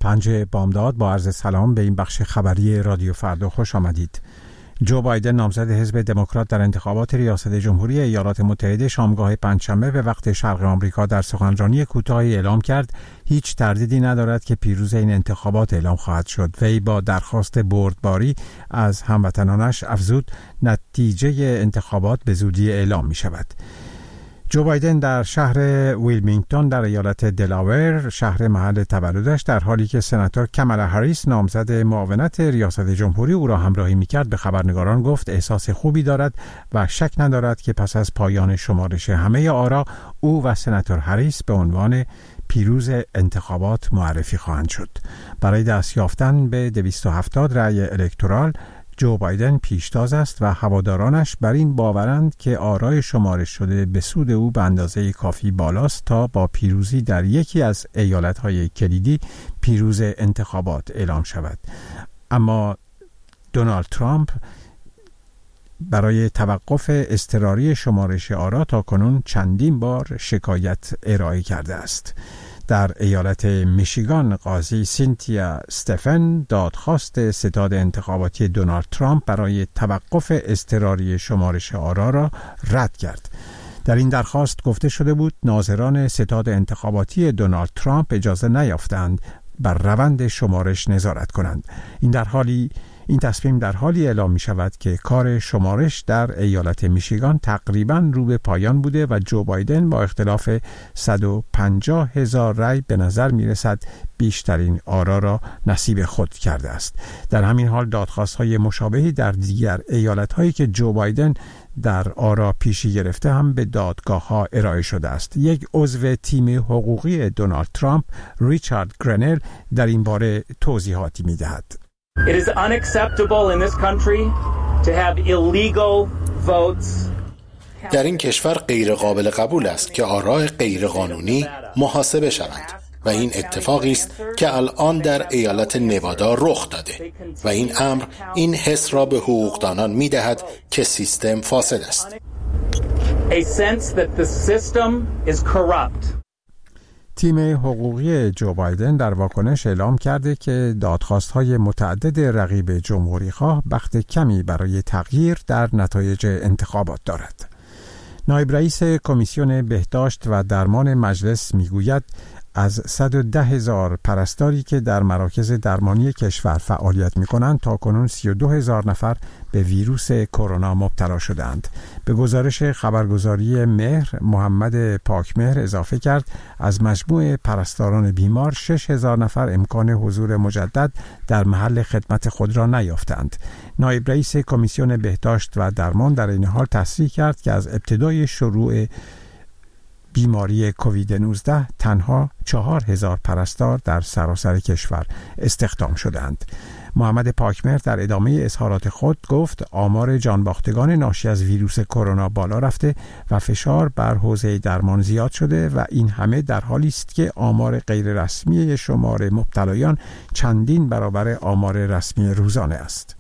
5 بامداد با عرض سلام به این بخش خبری رادیو فردا خوش آمدید. جو بایدن نامزد حزب دموکرات در انتخابات ریاست جمهوری ایالات متحده شامگاه پنجشنبه به وقت شرق آمریکا در سخنرانی کوتاهی اعلام کرد هیچ تردیدی ندارد که پیروز این انتخابات اعلام خواهد شد. وی با درخواست بردباری از هموطنانش افزود نتیجه انتخابات به زودی اعلام می شود. جو بایدن در شهر ویلمینگتون در ایالت دلاور، شهر محل تولدش، در حالی که سناتور کامالا هریس نامزد معاونت ریاست جمهوری او را همراهی می‌کرد به خبرنگاران گفت احساس خوبی دارد و شک ندارد که پس از پایان شمارش همه آرا او و سناتور هریس به عنوان پیروز انتخابات معرفی خواهند شد. برای دست یافتن به 270 رأی الکترال جو بایدن پیشتاز است و هوادارانش بر این باورند که آرای شمارش شده به سود او به اندازه کافی بالاست تا با پیروزی در یکی از ایالت‌های کلیدی پیروز انتخابات اعلام شود. اما دونالد ترامپ برای توقف اضطراری شمارش آرا تاکنون چندین بار شکایت ارائه کرده است. در ایالت میشیگان قاضی سینتیا استفن دادخواست ستاد انتخاباتی دونالد ترامپ برای توقف اضطراری شمارش آرا را رد کرد. در این درخواست گفته شده بود ناظران ستاد انتخاباتی دونالد ترامپ اجازه نیافتند بر روند شمارش نظارت کنند. این تصمیم در حالی اعلام می شود که کار شمارش در ایالت میشیگان تقریباً رو به پایان بوده و جو بایدن با اختلاف 150,000 رأی به نظر می رسد بیشترین آرا را نصیب خود کرده است. در همین حال دادخواست‌های مشابهی در دیگر ایالت‌هایی که جو بایدن در آرا پیشی گرفته هم به دادگاه‌ها ارائه شده است. یک عضو تیم حقوقی دونالد ترامپ، ریچارد گرنل، در این باره توضیحاتی می‌دهد. It is unacceptable in this country to have illegal votes. در این کشور غیر قابل قبول است که آراء غیر قانونی محاسبه شوند و این اتفاقی است که الان در ایالت نوادا رخ داده و این امر این حس را به حقوقدانان می‌دهد که سیستم فاسد است. A sense that the system is corrupt. تیم حقوقی جو بایدن در واکنش اعلام کرده که دادخواست‌های متعدد رقیب جمهوری‌خواه بخت کمی برای تغییر در نتایج انتخابات دارد. نایب رئیس کمیسیون بهداشت و درمان مجلس میگوید از 110,000 پرستاری که در مراکز درمانی کشور فعالیت می‌کنند تاکنون 32,000 نفر به ویروس کرونا مبتلا شدند. به گزارش خبرگزاری مهر، محمد پاکمهر اضافه کرد از مجموع پرستاران بیمار 6,000 نفر امکان حضور مجدد در محل خدمت خود را نیافتند. نایب رئیس کمیسیون بهداشت و درمان در این حال تصریح کرد که از ابتدای شروع بیماری کووید 19 تنها 4,000 پرستار در سراسر کشور استخدام شدند. محمد پاکمهر در ادامه اظهارات خود گفت آمار جانباختگان ناشی از ویروس کرونا بالا رفته و فشار بر حوزه درمان زیاد شده و این همه در حالی است که آمار غیر رسمی شمار مبتلایان چندین برابر آمار رسمی روزانه است.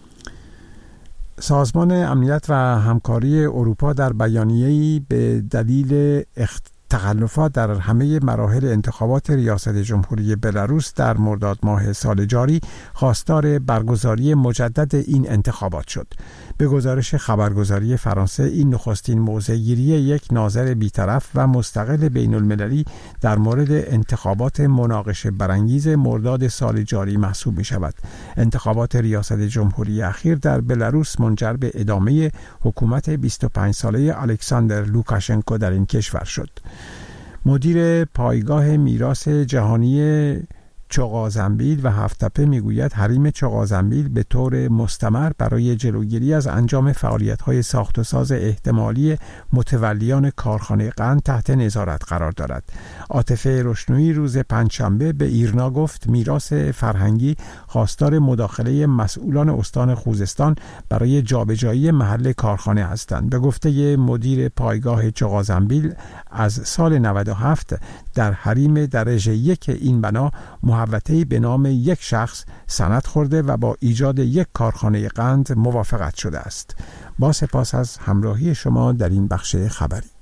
سازمان امنیت و همکاری اروپا در بیانیه‌ای به دلیل تخلفات در همه مراحل انتخابات ریاست جمهوری بلاروس در مرداد ماه سال جاری خواستار برگزاری مجدد این انتخابات شد. به گزارش خبرگزاری فرانسه این نخستین موضع‌گیری یک ناظر بی‌طرف و مستقل بین‌المللی در مورد انتخابات مناقشه برانگیز مرداد سال جاری محسوب می شود. انتخابات ریاست جمهوری اخیر در بلاروس منجر به ادامه حکومت 25 ساله الکساندر لوکاشنکو در این کشور شد. مدیر پایگاه میراث جهانی چغازنبیل و هفت‌تپه میگوید حریم چغازنبیل به طور مستمر برای جلوگیری از انجام فعالیت‌های ساخت و ساز احتمالی متولیان کارخانه قند تحت نظارت قرار دارد. عاطفه روشنویی روز پنجشنبه به ایرنا گفت میراث فرهنگی خواستار مداخله مسئولان استان خوزستان برای جابجایی محل کارخانه هستند. به گفته مدیر پایگاه چغازنبیل از سال 97 در حریم درجه 1 این بنا محوطه‌ای به نام یک شخص سند خورده و با ایجاد یک کارخانه قند موافقت شده است. با سپاس از همراهی شما در این بخش خبری.